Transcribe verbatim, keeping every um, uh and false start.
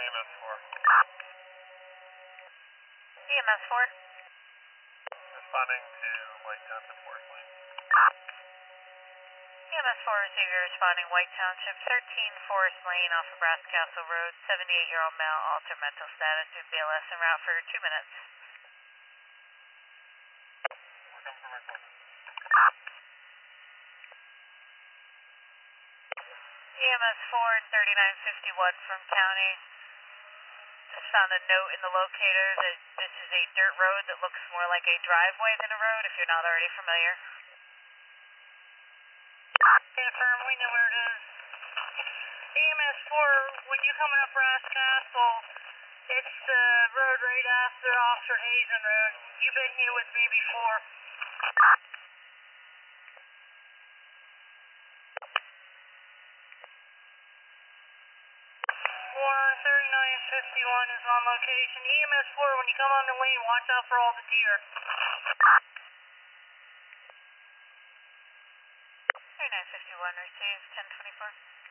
E M S four. E M S four. Responding to White Township Forest Lane. E M S four receiver responding White Township, thirteen Forest Lane off of Brass Castle Road, seventy-eight-year-old male, altered mental status due B L S en route for two minutes. We're coming from our closest. E M S four, thirty-nine fifty-one from County. Just found a note in the locator that this is a dirt road that looks more like a driveway than a road if you're not already familiar. Confirm, we know where it is. E M S four, when you're coming up Brass Castle, it's the road right after Officer Hazen Road. You've been here with me before. Warren, thirty-nine fifty-one is on location. E M S four, when you come on the lane, watch out for all the deer. thirty-nine fifty-one received, ten twenty-four.